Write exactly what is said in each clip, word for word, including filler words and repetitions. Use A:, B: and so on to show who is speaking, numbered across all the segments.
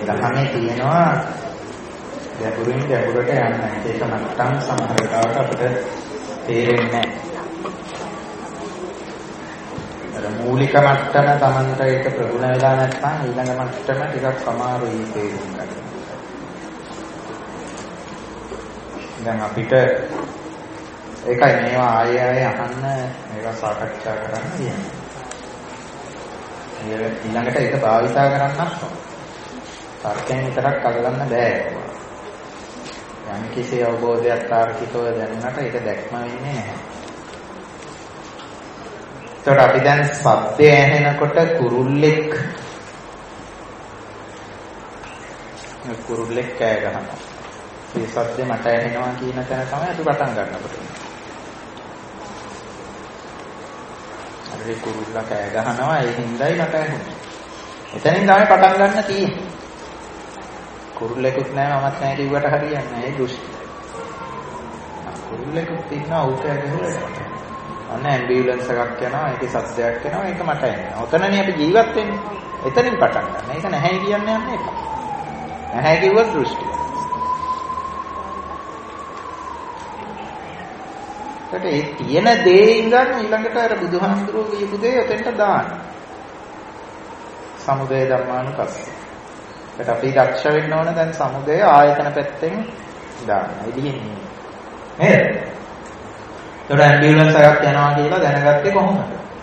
A: දහමේ තියෙනවා ගැඹුරින් ගැඹුරට යන්න. ඒක මට්ටම් සමහර වෙලාවට අපිට තේරෙන්නේ නැහැ. අර මූලික මට්ටම Tamanට ඒක ප්‍රගුණ වෙලා නැත්නම් ඊළඟ මට්ටම ටිකක් අමාරුයි තේරුම් ගන්න. දැන් අපිට ඒකයි මේවා ආයෙ ආයෙ අහන්න මේවා සාකච්ඡා කරන්න කියන්නේ. ඊළඟට ඒක භාවිතා කරන්නත් ඕන. තර්කයෙන් විතරක් අල්ලන්න බෑ. යම් කිසි අවබෝධයක් තාර්කිකව දැනුණාට ඒක දැක්ම වෙන්නේ නැහැ. ඒකට අපි දැන් සත්‍ය ඇහෙනකොට කුරුල්ලෙක් කුරුල්ලෙක් කෑ ගහනවා. මේ සත්‍ය මට ඇහෙනවා කියන තැන තමයි අපි පටන් ගන්නකොට. ඒ කුරුල්ලා කෑ ගහනවා ඒ හින්දායි මට ඇහුනේ. එතනින් තමයි පටන් ගන්න තියෙන්නේ. කුරුල්ලෙකුත් නැහැ මමත් නැහැ කිව්වට හරියන්නේ නැහැ. ඒ දෘෂ්ටි. කුරුල්ලෙකුත් ඉන්නවා ඌ කෑ ගහලා. අන්න ඇම්බියුලන්ස් එකක් යනවා ඒකේ සද්දයක් එනවා ඒක මට එනවා. ඔතනනේ අපි ජීවත් වෙන්නේ. එතනින් පටන් ගන්න. ඒක නැහැ කියන්නේ යන්නේ ඒක. නැහැ කිව්වොත් දෘෂ්ටි. ඒකට ඒ තියෙන දේ ඉඳන් ඊළඟට අර බුදුහාමුදුරුවෝ කියපු දේ ඔතෙන්ට දාන්න. සමුදය ධම්මානුපස්සී. ඒකට අපි දක්ෂ වෙන්න ඕන දැන් සමුදය ආයතන පැත්තෙන් දාන්න. එළියෙන් නේද? ඒකට ඇම්බියුලන්ස් එකක් යනවා කියලා දැනගත්තේ කොහොමද?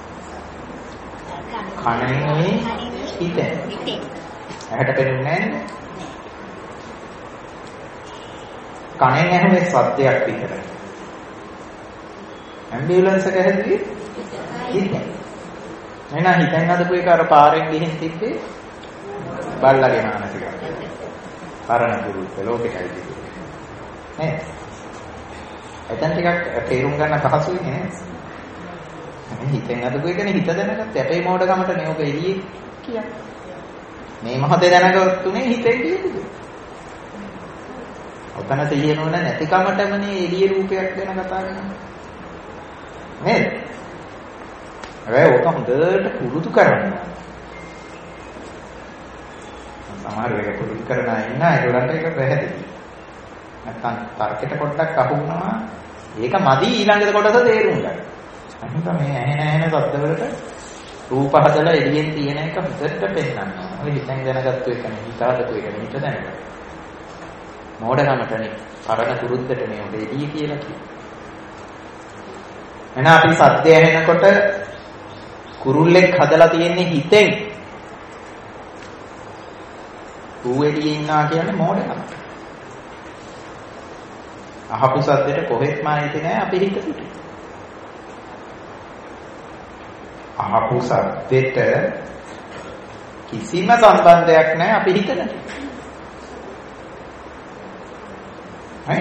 A: කනෙන් හිතෙන්. ඇහැට පෙනුන්නේ නැහැ. කනෙන් ඇහුනේ සද්දයක් විතරයි. ඇම්බියුලන්ස් එක හැදුවේ හිතෙන්. එහෙනම් හිතෙන් හදපු එක අර පාරෙන් ගිහින් තිබ්බේ බල්ලගේ මානසිකව. පරණ පුරුද්ද ලෝකෙටයි තිබුණේ. නේද? එතන ටිකක් තේරුම් ගන්න පහසුයි නේද? හිතෙන් හදපු එකනේ හිත දැනගත්තේ. අපේ මෝඩකමට නේ ඔබ එළියේ කියන්නේ. මේ මොහොතේ දැනගත්තුනේ හිතෙන් කියන්නේ. ඔතන සිහිය නොවන නැතිකමටමනේ එළියේ රූපයක් ගැන කතා කරන්නේ. නේද? හැබැයි ඔක හොඳට පුරුදු කරන්න. සමහර වෙලාවට පුරුදු කරන අය ඉන්න ඒගොල්ලන්ට ඒක පැහැදිලි. නැත්තම් තර්කයට පොඩ්ඩක් අහු වුණා ඒක මදි ඊළඟ කොටස තේරුම් ගන්න. අනිත් මේ ඇහෙන ඇහෙන શબ્දවලට රූප හදලා එළියෙන් තියෙන එක හොඳට පෙන්නනවා. ඔය හිතෙන් දැනගත්තු එක නෙවෙයි හිතාදතු එක නෙවෙයි හිත දැනගන්න. මෝඩකමටනේ පරණ පුරුද්දටනේ ඔබ එළිය කියලා කියන්නේ. එහෙනම් අපි සත්‍ය ඇහෙනකොට කුරුල්ලෙක් හදලා තියෙන්නේ හිතෙන්. ඌ එළියේ ඉන්නවා කියන්නේ මෝඩකම. අහපු සද්දෙට කොහෙත්ම ආйти නැහැ අපි හිත පිටු. අහපු සද්දෙට කිසිම සම්බන්ධයක් නැහැ අපි හිතට. හරි?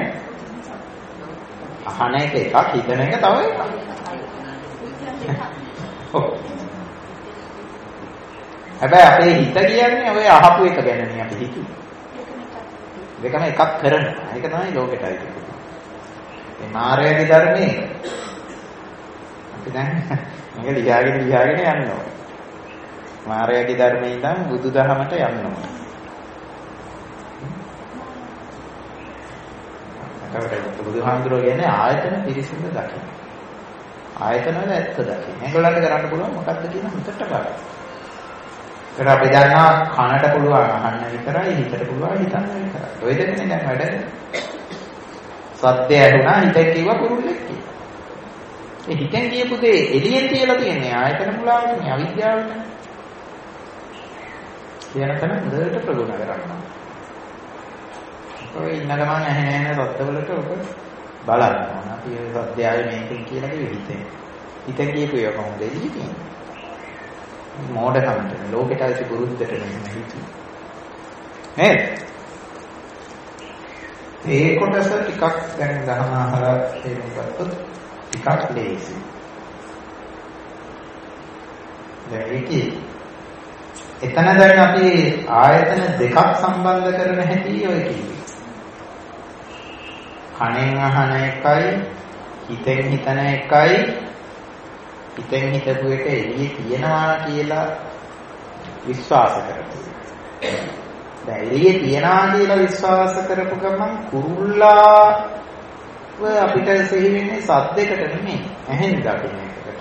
A: අහන එක එකක් හිතන එක තව එකක්. හැබැයි අපේ හිත කියන්නේ ඔය අහපු එක ගැනනේ අපි හිතුවේ. දෙකම එකක් කරනවා. ඒක තමයි ලෝකෙටයි තියෙන්නේ. මේ මායාවේ ධර්මයේ අපි දැන් මේක ලියාගෙන ලියාගෙන යන්න ඕනේ. මායාවේ ධර්මයේ ඉඳන් බුදුදහමට යන්න ඕනේ. ඒකට බුදුහාමුදුරුවෝ කියන්නේ ආයතන පිරිසිදු දකින්න. ආයතන වල ඇත්ත දකින්න. මේගොල්ලන්ට කරන්න පුළුවන් මොකක්ද කියන හිතට බලන්න. ඒක අපි දන්නවා කනට පුළුවන් අහන්න විතරයි හිතට පුළුවන් හිතන්න විතරයි. ඔය දෙකනේ දැන් වැඩ. සත්‍ය ඇහුණා හිතෙන් කිව්වා කුරුල්ලෙක් කියලා. ඒ හිතෙන් කියපු දේ එළියෙන් කියලා තියෙන්නේ ආයතන මුලාවනේ අවිද්‍යාවනේ. කියන තැන හොඳට ප්‍රගුණ කරන්න. ඔය ඉන්න ගමන් ඇහෙන ඇහෙන රත්වලට ඔබ බලන්න. අපි ඒ සත්‍යය මේකෙන් කියලා කිව්වෙ හිතෙන්. හිතෙන් කියපු එක කොහොමද එළිය තියෙන්නේ? මෝඩකමට ලෝකෙට ඇති පුරුද්දට නෙමෙයි හිතුවේ. නේද? ඒ කොටස ටිකක් දැන් ගහම අහලා තේරුම් ගත්තොත් ටිකක් ලේසි. දැන් ඒකේ එතන දැන් අපි ආයතන දෙකක් සම්බන්ධ කරන හැටි ඔය කිව්වේ. කනෙන් අහන එකයි හිතෙන් හිතන එකයි හිතෙන් හිතපු එක එළියේ තියෙනවා කියලා විශ්වාස කරගන්න. දැන් එළියේ තියනවා කියලා විශ්වාස කරපු ගමන් කුරුල්ලා අපිට සිහි වෙන්නේ සද්දයකට නෙමෙයි ඇහෙන් දකින්න එකට.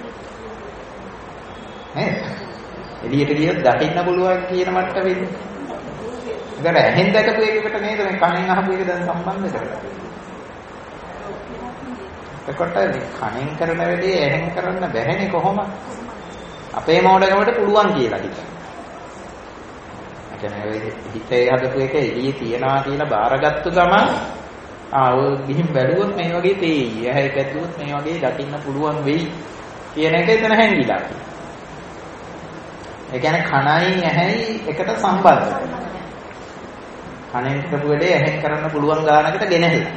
A: නේද? එළියට ගියොත් දකින්න පුළුවන් කියන මට්ටමේ. ඒකට ඇහෙන් දැකපු එකකට නේද මේ කනෙන් අහපු එක දැන් සම්බන්ධ කරලා. එතකොට මේ කනෙන් කරන වැඩේ ඇහෙන් කරන්න බැහැනේ කොහොම? අපේ මෝඩකමට පුළුවන් කියලා හිතන. ඒ කියන්නේ හිතේ හදපු එක එළියේ තියනවා කියලා බාරගත්තු ගමන් ආ ඔය ගිහින් බැලුවොත් මේ වගේ තේයි. ඇහැ පැද්දුවොත් මේ වගේ දකින්න පුළුවන් වෙයි කියන එක එතන හැංගිලා තියෙනවා. ඒ කියන්නේ කනයි ඇහැයි එකට සම්බන්ධ කරනවා. කනෙන් කරපු වැඩේ ඇහෙන් කරන්න පුළුවන් ගානකට ගෙනහැලා.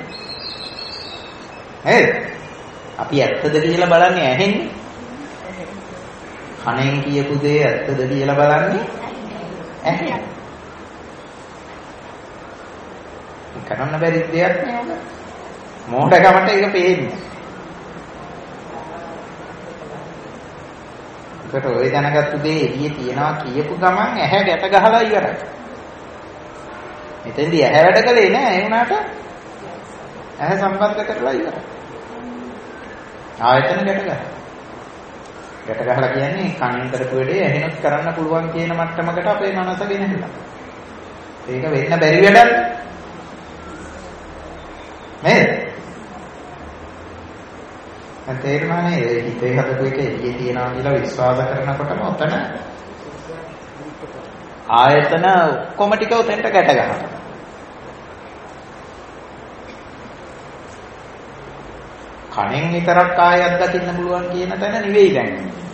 A: නේද? අපි ඇත්තද කියලා බලන්නේ ඇහෙන්නේ. කනෙන් කියපු දේ ඇත්තද කියලා බලන්නේ ඇහෙන්. කරන්න බැරි දෙයක් නේද? මෝඩකමට ඒක පේන්නේ. ඒකට ඔය දැනගත්තු දේ එළියේ තියනවා කියපු ගමන් ඇහැ ගැට ගහලා ඉවරයි. එතෙන්දී ඇහැ වැඩ කළේ නෑ ඒ වුණාට ඇහැ සම්බන්ධ කරලා ඉවරයි. ආයතන ගැට ගහලා. ගැට ගහලා කියන්නේ කනින් කරපු වැඩේ ඇහෙනොත් කරන්න පුළුවන් කියන මට්ටමකට අපේ මනස ගෙනහිලා. ඒක වෙන්න බැරි වැඩක්. නේද? දැන් තේරුණා නේද? හිතේ හදපු එක එළියේ තියනවා කියලා විශ්වාස කරනකොටම ඔතන ආයතන ඔක්කොම ටික උතෙන්ට ගැට ගන්නවා. කණෙන් විතරක් ආයත් දකින්න පුළුවන් කියන තැන නෙවෙයි දැන්.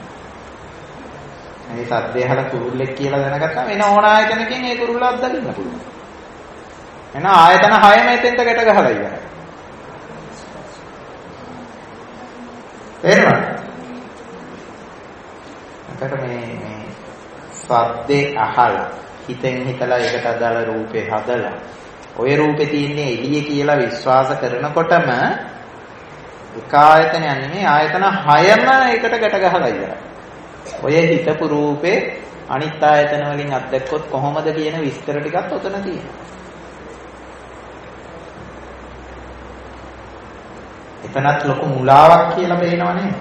A: මේ සද්දේ අහලා කුරුල්ලෙක් කියලා දැනගත්තාම වෙන ඕන ආයතනකින් ඒ කුරුල්ල අත්දකින්න පුළුවන්. එන ආයතන හයම එතෙන්ට ගැට ගහලා ඉවරයි. තේරුණාද? අතට මේ මේ සද්දේ අහලා හිතෙන් හිතලා ඒකට අදාළ රූපේ හදලා ඔය රූපේ තියෙන්නේ එළියේ කියලා විශ්වාස කරනකොටම එක ආයතනයක් නෙමෙයි ආයතන හයම එකට ගැට ගහලා ඉවරයි. ඔය හිතපු රූපේ අනිත් ආයතන වලින් අත්දැක්කොත් කොහොමද කියන විස්තර ටිකත් ඔතන තියෙනවා. එතනත් ලොකු මුලාවක් කියලා පේනවනේ.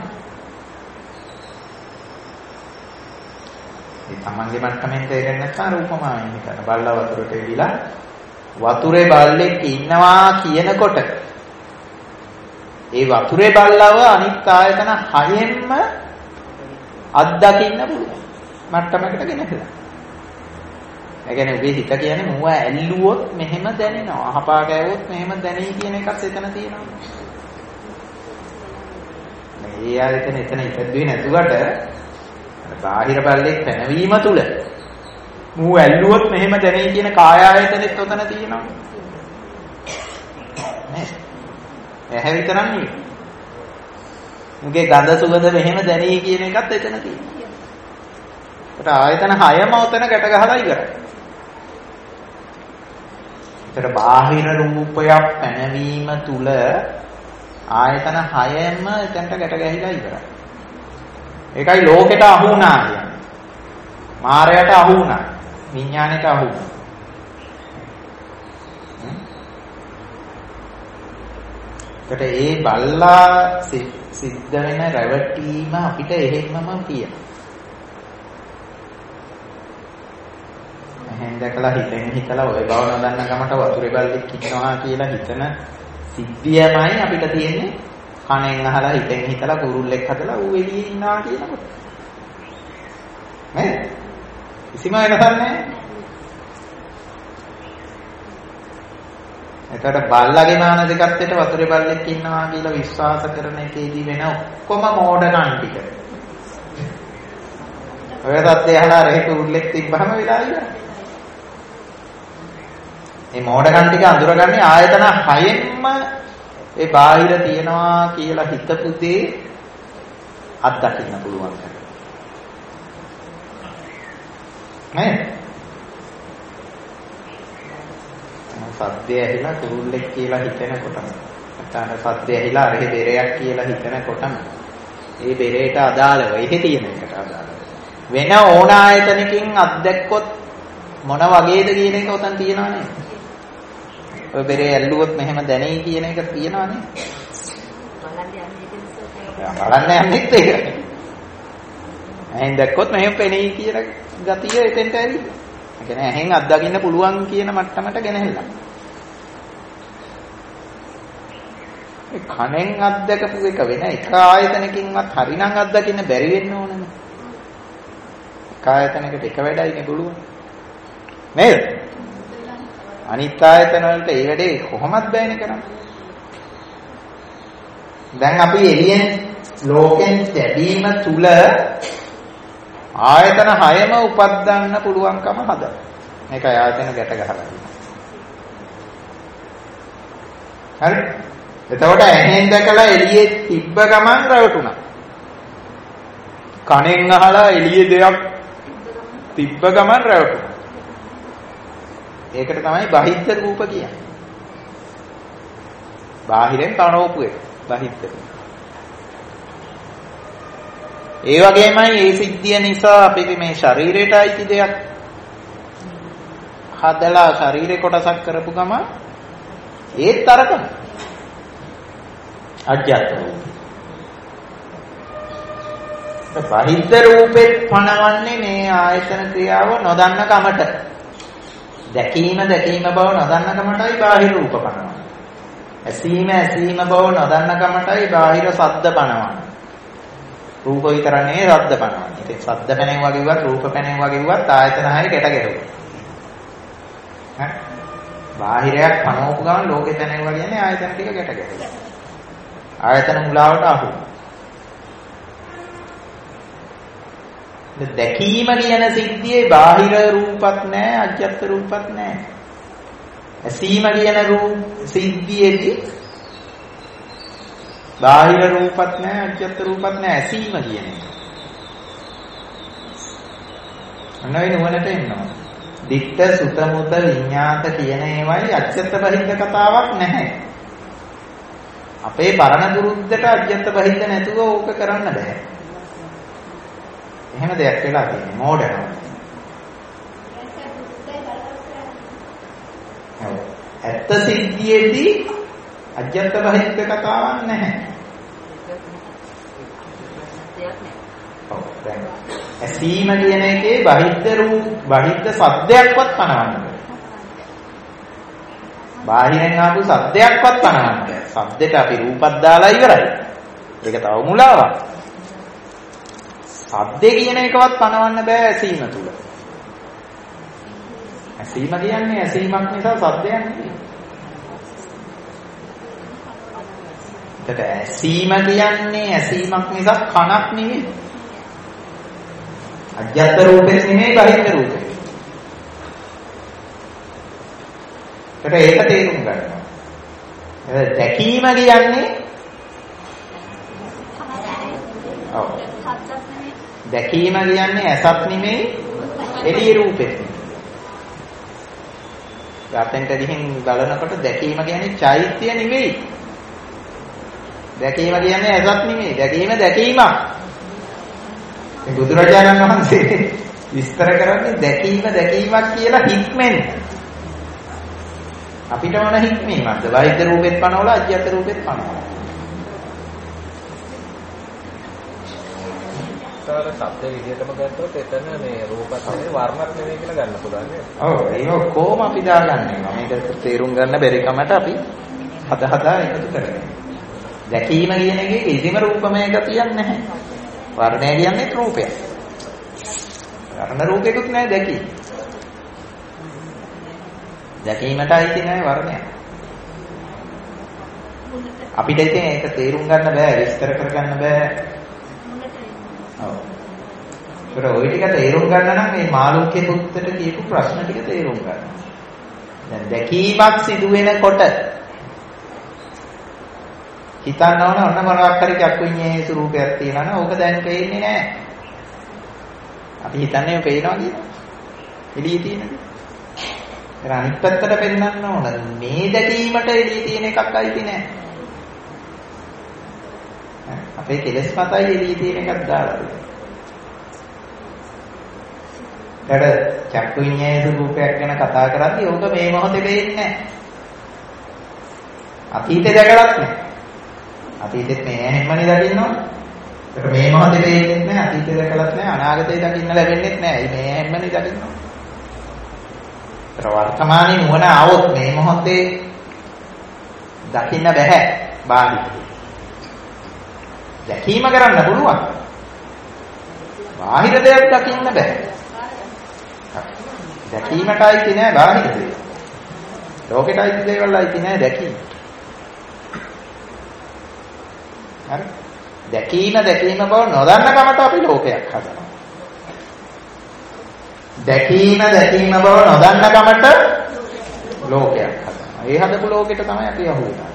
A: ඒ තමන්ගේ මට්ටමින් තේරෙන්නේ නැත්නම් රූපමායින් කරන බල්ලා වතුරට එවිලා වතුරේ බල්ලෙක් ඉන්නවා කියනකොට ඒ වතුරේ බල්ලව අනිත් ආයතන හයෙන්ම අත්දකින්න පුළුවන් මට්ටමකට ගෙනහැලා. ඒ කියන්නේ ඔබේ හිත කියන්නේ මුව ඇල්ලුවොත් මෙහෙම දැනෙනවා. අහපා ගෑවොත් මෙහෙම දැනෙයි කියන එකත් එතන තියෙනවා. මේ ආයතන එතන ඉපදුවේ නැතුවට බාහිර බල්ලෙක් පැනවීම තුල මුව ඇල්ලුවොත් මෙහෙම දැනෙයි කියන කාය ආයතනෙත් ඔතන තියෙනවා. නේ? ඇහැ විතරක් නෙවෙයි. මුගේ ගඳ සුවඳ මෙහෙම දැනෙයි කියන එකත් එතන තියෙනවා. ඒකට ආයතන හයම උතන ගැට ගහලා ඉවරයි. ඒතර බාහිර රූපයක් පැනවීම තුල ආයතන හයම එතනට ගැට ගැහිලා ඉවරයි. ඒකයි ලෝකෙට අහු වුණා කියන්නේ. මායයට අහු වුණා. විඥාණයට අහු වුණා. ඒකට ඒ බල්ලා සිද්ධ වෙන රැවටීම අපිට එහෙමම තියෙනවා. එහෙන් දැකලා හිතෙන් හිතලා ඔය බව නොදන්න ගමට වතුරේ බල්ලෙක් ඉන්නවා කියලා හිතන සිද්ධියමයි අපිට තියෙන්නේ. කණෙන් අහලා හිතෙන් හිතලා කුරුල්ලෙක් හදලා ඌ එළියේ ඉන්නවා කියනකොට. නේද? කිසිම වෙනසක් නැහැ. එතකොට බල්ලගේ මානසිකත්වයට වතුරේ බල්ලෙක් ඉන්නවා කියලා විශ්වාස කරන එකේදී වෙන ඔක්කොම මෝඩකම් ටික. ඔය තත්ත්වය අහලා රෙහි කුරුල්ලෙක් තිබ්බහම වෙලා ඉවරයි. මේ මෝඩකම් ටික අඳුරගන්නේ ආයතන හයෙන්ම ඒ බාහිර තියනවා කියලා හිතපු දේ අත්දකින්න පුළුවන් කරනවා. නේද? සද්දය ඇහිලා කුරුල්ලෙක් කියලා හිතෙනකොටම නැත්නම් සද්දය ඇහිලා අරහේ බෙරයක් කියලා හිතෙනකොටම ඒ බෙරේට අදාළව එහෙ තියෙන එකට අදාළව වෙන ඕන ආයතනකින් අත්දැක්කොත් මොන වගේද කියන එක උතන් තියනවනේ. ඔය බෙරේ ඇල්ලුවොත් මෙහෙම දැනෙයි කියන එක තියනවනේ. බලන්න යන්නේත් ඒකනේ. එහෙන් දැක්කොත් මෙහෙම පෙනෙයි කියන ගතිය එතෙන්ට ඇවිල්ලා. ඒ කියන්නේ එහෙන් අත්දකින්න පුළුවන් කියන මට්ටමට ගෙනහැල්ලා. ඒ කණෙන් අත්දකපු එක වෙන එක ආයතනකින්වත් හරිනම් අත්දකින්න බැරි වෙන්න ඕනනේ. එක ආයතනයකට එක වැඩයිනේ පුළුවන්. නේද? අනිත් ආයතන වලට ඒ වැඩේ කොහොමද බෑනේ කරන්නේ. දැන් අපි එළියෙන් ලෝකෙන් ලැබීම තුල ආයතන හයම උපද්දන්න පුළුවන්කම හදලා. මේකයි ආයතන ගැට ගහලා. හරි? එතකොට ඇහෙන් දැකලා එළියේ තිබ්බ ගමන් රැවටුණා. කනෙන් අහලා එළියේ දෙයක් තිබ්බ ගමන් රැවටුණා. ඒකට තමයි බහිද්ද රූප කියන්නේ. බාහිරෙන් කනෝපු එක බහිද්ද. ඒ වගේමයි මේ සිද්ධිය නිසා අපි මේ ශරීරයට අයිති දෙයක් හදලා ශරීරේ කොටසක් කරපු ගම ඒත් තරකම අජ්ජත් බහිද්ද රූපෙත් පණවන්නේ මේ ආයතන ක්‍රියාව නොදන්න කමට. දැකීම දැකීම බව නොදන්න කමටයි බාහිර රූප පණවන්නේ. ඇසීම ඇසීම බව නොදන්න කමටයි බාහිර ශබ්ද පණවන්නේ. රූප විතර නෙවෙයි ශබ්ද පණවන්නේ. ඉතින් ශබ්ද පැනෙන් වගේවත් රූප පැනෙන් වගේවත් ආයතන හරිය ගැට ගැහුවා. හරි. බාහිරයක් පණවපු ගමන් ලෝකේ පැනෙන් වගේනේ ආයතන ටික ගැට ගැහුවා. ආයතන මුලාවට අහු. දැකීම කියන සිද්ධියේ බාහිර රූපත් නැහැ අජ්ජත් රූපත් නැහැ. ඇසීම කියන රූප සිද්ධියේදී බාහිර රූපත් නැහැ අජ්ජත් රූපත් නැහැ ඇසීම කියන එක. අනවයි නුවණට එන්නවා. දිට්ඨ සුත මුත විඤ්ඤාත කියන ඒවායි අජ්ජත් බහිද්ද කතාවක් නැහැ. අපේ පරණ දුරුද්දට අජ්ජත් බහිද්ද නැතුව ඕක කරන්න බෑ. එහෙම දෙයක් වෙලා තියෙන්නේ මෝඩනවා. ඇත්ත සිද්ධියේදී අජ්ජත් බහිද්ද කතාවක් නැහැ. ඔව් දැන් ඇසීම කියන එකේ බහිද්ද රූප බහිද්ද සද්දයක්වත් පනවන්න බෑ. බාහිරෙන් ආපු සද්දයක්වත් පනවන්න බෑ. සද්දෙට අපි රූපක් දාලා ඉවරයි. ඒක තව මුලාවක්. සද්දේ කියන එකවත් පනවන්න බෑ ඇසීම තුල. ඇසීම කියන්නේ ඇසීමක් නිසා සද්දයක් නෙවෙයි. ඒකට ඇසීම කියන්නේ ඇසීමක් නිසා කනක් නෙවෙයි. අජ්ජත් රූපෙත් නෙවෙයි බහිද්ද රූපෙත්. ඒකට ඒක තේරුම් ගන්නවා. ඒක දැකීම කියන්නේ ඔව් දැකීම කියන්නේ ඇසත් නෙමෙයි එළිය රූපෙත් නෙමෙයි. ගාතෙන්ට ගිහින් බලනකොට දැකීම කියන්නේ චෛත්‍ය නෙමෙයි. දැකීම කියන්නේ ඇසත් නෙමෙයි. දැකීම දැකීමක්. මේ බුදුරජාණන් වහන්සේ විස්තර කරන්නේ දැකීම දැකීමක් කියලා හික්මෙන්. අපිට මොන හික්මීමක්ද? බාහිර රූපෙත් පනවලා අජ්ජත් රූපෙත් පනවලා.
B: ශබ්ද විදියටම ගත්තොත් එතන මේ රූපත් නෙවෙයි වර්ණත් නෙවෙයි කියලා ගන්න පුළුවන් නේද?
A: ඔව් ඒක කොහොම අපි දාගන්නේ? මේක තේරුම් ගන්න බැරි කමට අපි හද හදා එකතු කරගෙන. දැකීම කියන එකේ කිසිම රූපමය ගතියක් නැහැ. වර්ණය කියන්නේ රූපයක්. වර්ණ රූපයකුත් නැහැ දැකීම. දැකීමට අයිති නැහැ වර්ණය. අපිට ඉතින් ඒක තේරුම් ගන්න බෑ විස්තර කරගන්න බෑ. ඔව්. ඒතර ওই ටික තේරුම් ගන්න නම් මේ මාළුක්‍ය පුත්තට කියපු ප්‍රශ්න ටික තේරුම් ගන්න. දැන් දැකීමක් සිදු වෙනකොට හිතන්න ඕන ඔන්න මොනවක් හරි චක්කුඤ්ඤේ ස්වරූපයක් තියෙනවා නේ ඕක දැන් පේන්නේ නැහැ. අපි හිතන්නේ ඔය පේනවා කියලා. එළියේ තියෙනද? ඒක අනිත් පැත්තට පෙන්නන්න ඕන. මේ දැකීමට එළියේ තියෙන එකක් අයිති නැහැ. අපේ කෙලස් මතයි එළියේ තියෙන එකක් දාලා. ඊට චක්කු විඤ්ඤාණය රූපයක් ගැන කතා කරද්දී ඕක මේ මොහොතේ වෙන්නේ නැහැ. අතීතේ දැකලත් නැහැ. අතීතෙත් මේ හැමමනේ දකින්න ඕන. ඒක මේ මොහොතේ වෙන්නේ නැහැ. අතීතේ දැකලත් නැහැ. අනාගතේ දකින්න ලැබෙන්නේ නැහැ. මේ හැමමනේ දකින්න ඕන. ඒතර වර්තමානයේ නුවණ આવොත් මේ මොහොතේ දකින්න බෑ. බාහිර. දැකීම කරන්න පුළුවන්. බාහිර දෙයක් දකින්න බෑ. දැකීමටයි නෑ බාහිර දේ. ලෝකෙටයි දේවල් අයිති නෑ දැකීම. හරි? දැකීම දැකීම බව නොදන්න කමට අපි ලෝකයක් හදනවා. දැකීම දැකීම බව නොදන්න කමට ලෝකයක් හදනවා. ඒ හදපු ලෝකෙට තමයි අපි අහු වෙන්නේ.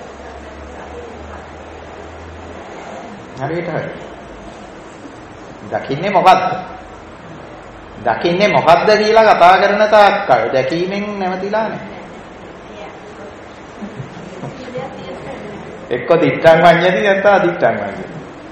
A: හරියට හරි. දකින්නේ මොකද්ද? දකින්නේ මොකද්ද කියලා කතා කරන තාක්කල් දැකීමෙන් නැවතිලා නැහැ. එක්ක දිත්තං වඤ්ඤති නැත්නම් අදිත්තං වඤ්ඤති.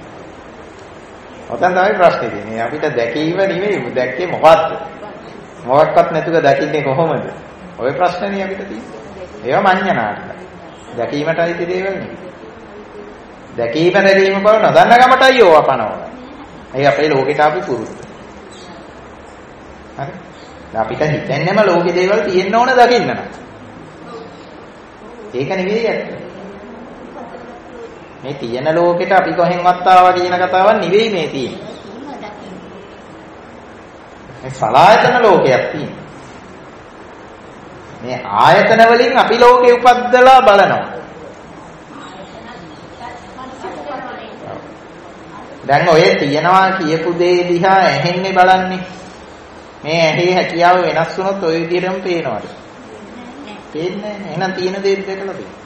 A: ඔතන තමයි ප්‍රශ්නේ තියෙන්නේ. අපිට දැකීම නෙවෙයි දැක්කේ මොකද්ද? මොකක්වත් නැතුව දකින්නේ කොහොමද? ඔය ප්‍රශ්නේ අපිට තියෙන්නේ. ඒවා මඤ්ඤණාට. දැකීමටයි දේවල් නෙවෙයි. දැකීම දැකීම බව නොදන්න ගමටයි ඕවා පනවන. ඒ අපේ ලෝකෙට අපි පුරුදු. හරි? අපිට හිතෙන්නම ලෝකේ දේවල් තියෙන්න ඕන දකින්න නම්. ඒක නෙවෙයි ඇත්ත. මේ තියෙන ලෝකෙට අපි කොහෙන්වත් ආවා කියන කතාවක් නෙවෙයි මේ තියෙන්නේ. මේ සලආයතන ලෝකයක් තියෙනවා. මේ ආයතන වලින් අපි ලෝකේ උපද්දලා බලනවා. දැන් ඔය තියනවා කියපු දේ දිහා ඇහෙන්නේ බලන්නේ. මේ ඇහි හැකියාව වෙනස් වුණොත් ඔය විදිහටම පේනවද? පේන්නේ නැහැ. එහෙනම් තියෙන දේ දෙකලා තියෙනවා.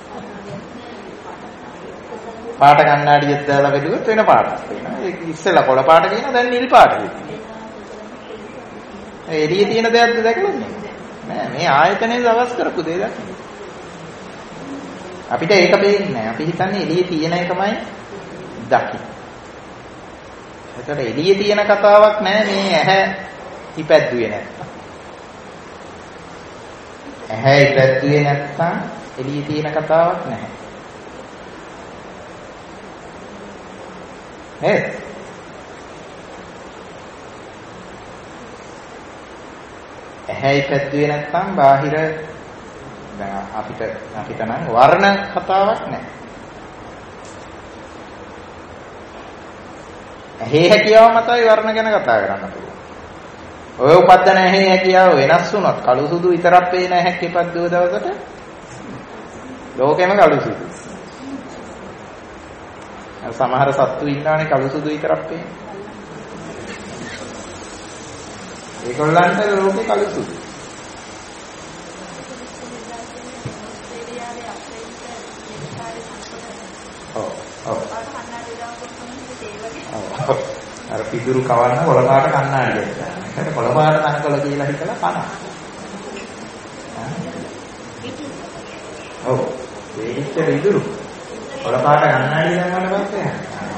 A: පාට කණ්ණාඩියක් දාලා බෙදුවොත් වෙන පාටක් පේනවා. ඒක ඉස්සෙල්ලා කොළ පාට කියනවා දැන් නිල් පාට කියනවා. ඒ එළියේ තියෙන දෙයක්ද දැකලා නෑ. මේ ආයතනයේ දවස් කරපු දේ දැක්කේ. අපිට ඒක පේන්නේ නැහැ. අපි හිතන්නේ එළියේ තියෙන එකමයි දකින්නේ. ඒතර එළියේ තියෙන කතාවක් නෑ මේ ඇහැ ඉපැද්දුවේ නැත්තම්. ඇහැ ඉපැද්දුවේ නැත්තම් එළියේ තියෙන කතාවක් නැහැ. නේද? ඇහැ ඉපැද්දුවේ නැත්තම් බාහිර දැන් අපිට අපිට නම් වර්ණ කතාවක් නැහැ. ඇහි හැකියාව මතයි වර්ණ ගැන කතා කරන්න පුළුවන්. ඔය උපදින ඇහි හැකියාව වෙනස් වුණොත් කළු සුදු විතරක් පේන ඇහැක් ඉපද්දුව දවසට ලෝකෙම කළු සුදු. සමහර සත්තු ඉන්නවනේ කළු සුදු විතරක් පේන්නේ. ඒගොල්ලන්ට ලෝකේ කළු සුදු. ඔව් ඔව්. අර පිදුරු කවන්න කොළ පාට කණ්ණාඩියක් දාන්න. ඒකට කොළ පාට තනකොළ කියලා හිතලා කනවා. ඔව්. ඒකිට පිදුරු කොළ පාට කණ්ණාඩිය දැම්මම පස්සේ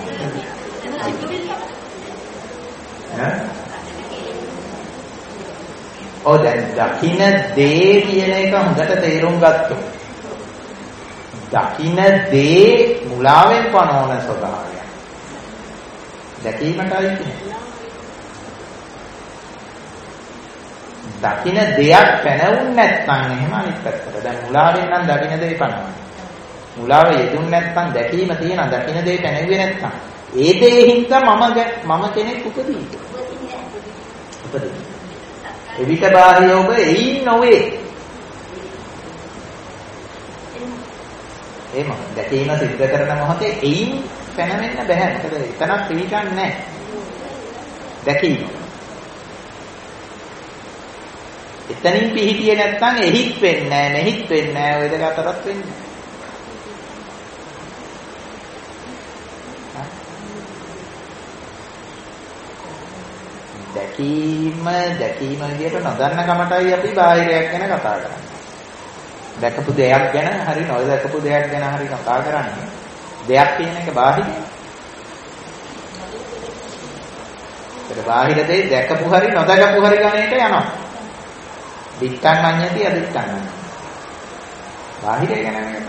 A: ඈ ඔව් දැන් දකින්න දේ කියන එක හොඳට තේරුම් ගත්තොත් දකින්න දේ මුලාවෙන් පනවන ස්වභාවය දැකීමටයි කියන්නේ. දකින්න දෙයක් පැනවුන් නැත්නම් එහෙම අනිත් පැත්තට. දැන් මුලාවෙන් නම් දකින්න දේ පනවන්නේ. මුලාව යෙදුන් නැත්නම් දැකීම තියෙන දකින්න දේ පැනෙන්නේ නැත්නම් ඒ දේ හින්දා මම මම කෙනෙක් උපදී. උපදී. එවිට බාහිර ඔබ එයින් නොවේ. එහෙම දැකීම සිද්ධ කරන මොහොතේ එයින් පැනවෙන්න බෑ. මොකද එතනක් පිළිගන්නේ නැහැ. දැකීම. එතනින් පිහිටියේ නැත්නම් එහිත් වෙන්නේ නැහැ, මෙහිත් වෙන්නේ නැහැ, ඔය දෙක අතරත් වෙන්නේ නැහැ. දැකීම දැකීම විදියට නොදන්න කමටයි අපි බාහිරයක් ගැන කතා කරන්නේ. දැකපු දෙයක් ගැන හරි නොදකපු දෙයක් ගැන හරි කතා කරන්නේ. දෙයක් කියන එක බාහිරයි. ඒක බාහිර දෙය දැකපු හරි නොදකපු හරි ගණේට යනවා. දිත්තං මඤ්ඤති අදිත්තං. බාහිරය ගැන නෙමෙයි.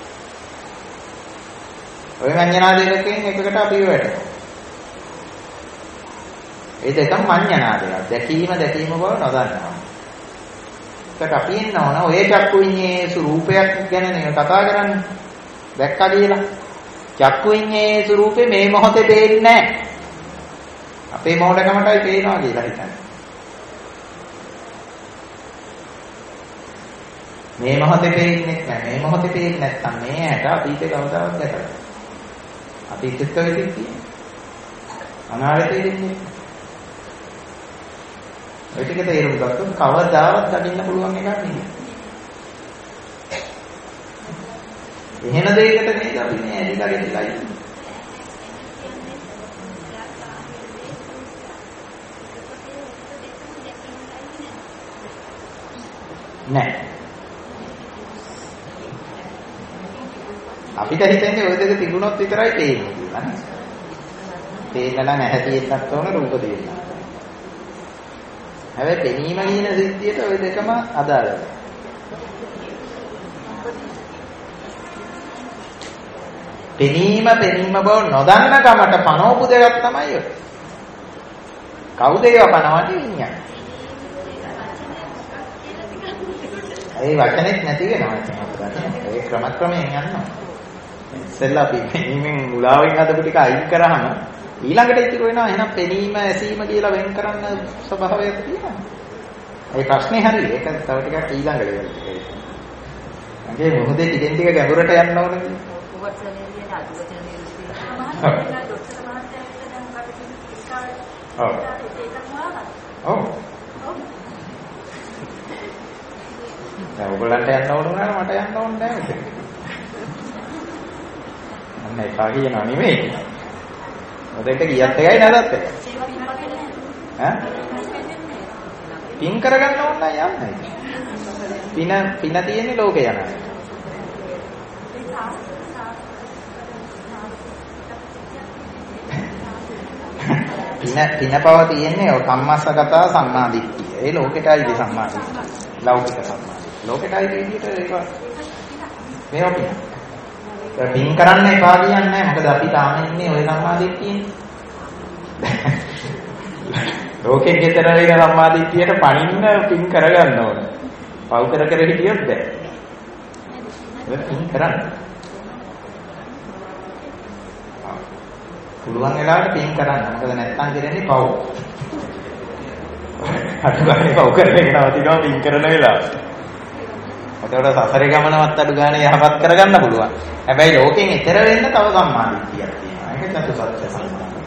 A: ඔය මඤ්ඤණා දෙකකින් එකකට අපි වැටෙනවා. ඒ දෙකම මඤ්ඤණා දෙක. දැකීම දැකීම බව නොදන්නවා. ඒකට අපි ඉන්න ඕන ඔය චක්කු විඤ්ඤේසු රූපයක් ගැන නේ කතා කරන්නේ. දැක්කා කියලා. චක්කු විඤ්ඤේසු රූපේ මේ මොහොතේ පේන්නේ නැහැ. අපේ මොහොතකමටයි පේනවා කියලා හිතන්නේ. මේ මොහොතේ පේන්නේ නැහැ. මේ මොහොතේ පේන්නේ නැත්තම් මේ ඇට අතීතේ කවදාවත් දැකලා. අතීතෙත් වෙන්නේ තියෙන්නේ. අනාගතේ දෙන්නේ. ඒ ටික තේරුම් ගත්තොත් කවදාවත් දකින්න පුළුවන් එකක් නෙවෙයි. එහෙන දෙයකට නේද අපි මේ ඇලිලා ගෙදලා ඉන්නේ. නෑ. අපිට හිතෙන්නේ ওই දෙක තිබුණොත් විතරයි පේන්නේ කියලා නේ. පේන්න නම් ඇහැ තියෙන්නත් ඕන රූප තියෙන්නත් ඕන. හැබැයි පෙනීම කියන සිද්ධියට ওই දෙකම අදාළයි. පෙනීම පෙනීම බව නොදන්න කමට පනවපු දෙයක් තමයි ඔය. කවුද ඒව පනවන්නේ විඤ්ඤාණය. ඒ වචනේත් නැති වෙනවා ඉතින් අපිට. ඒ ක්‍රමක්‍රමයෙන් යනවා. ඉස්සෙල්ලා අපි පෙනීමෙන් මුලාවෙන් හදපු ටික අයින් කරාම ඊළඟට ඉතුරු වෙනවා එහෙනම් පෙනීම ඇසීම කියලා වෙන් කරන්න ස්වභාවයක් තියෙනවා. ඒ ප්‍රශ්නේ හරි. ඒක තව ටිකක් ඊළඟ ලෙවල් එකේ. මගේ මොහොතේ ටිකෙන් ටික ගැඹුරට යන්න ඕනේ. ඔව්. ඔව්. දැන් ඔයගොල්ලන්ට යන්න ඕන වුණාම මට යන්න ඕනේ නැහැ. අන්න එපා කියනවා නෙමෙයි. ඔතෙන්ට ගියත් එකයි නැදත් එකයි. ඈ? පින් කරගන්න ඕන නම් යන්නයි. පින පින තියෙන්නේ ලෝකේ යනවා. පින පිනපව තියෙන්නේ ඔය කම්මස්සගතා සම්මාදිට්ඨිය. ඒ ලෝකෙටයි සම්මාදිට්ඨිය. ලෞකික සම්මාදිට්ඨිය. ලෝකෙටයි විදිහට ඒක මේවා පින. ඒ පින් කරන්න එපා කියන්නේ නැහැ. මොකද අපි තාම ඉන්නේ ওই සම්මාදිට්ඨියේ. ලෝකෙන් ගෙතර වෙන සම්මාදිට්ඨියට පණින්න පින් කරගන්න ඕන. පව් කර කර හිටියොත් බෑ. ඒක පින් කරන්න. පුළුවන් වෙලාවට පින් කරන්න. මොකද නැත්තම් කරන්නේ පව්. අටුගානේ පව් කරන එක නවතිනවා පින් කරන වෙලාව. එතකොට සසරේ ගමනවත් අඩු ගානේ යහපත් කරගන්න පුළුවන්. හැබැයි ලෝකෙන් ඈතර වෙන්න තව සම්මාදිට්ඨියක් තියෙනවා. ඒක චතුසත්‍ය සම්මාදිට්ඨිය.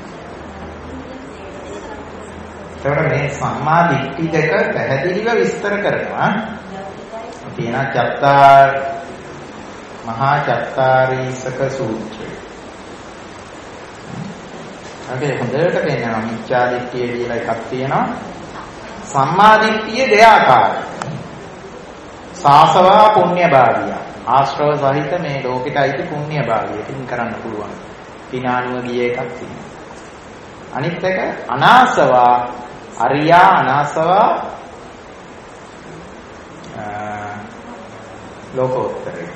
A: එතකොට මේ සම්මාදිට්ඨි දෙක පැහැදිලිව විස්තර කරනවා. තියෙන චත්තාර මහා චත්තාරීසක සූත්‍රය. අපි හොඳට පේනවා මිච්ඡා දිට්ඨිය කියලා එකක් තියෙනවා. සම්මා දිට්ඨිය දෙආකාරයි. සාසවා පුණ්‍ය භාවිය. ආශ්‍රව සහිත මේ ලෝකෙට අයිති පුණ්‍ය භාවිය පින් කරන්න පුළුවන්. පිනානුව ගිය එකක් තියෙනවා. අනිත් එක අනාසවා අරියා අනාසවා ලෝකෝත්තරය.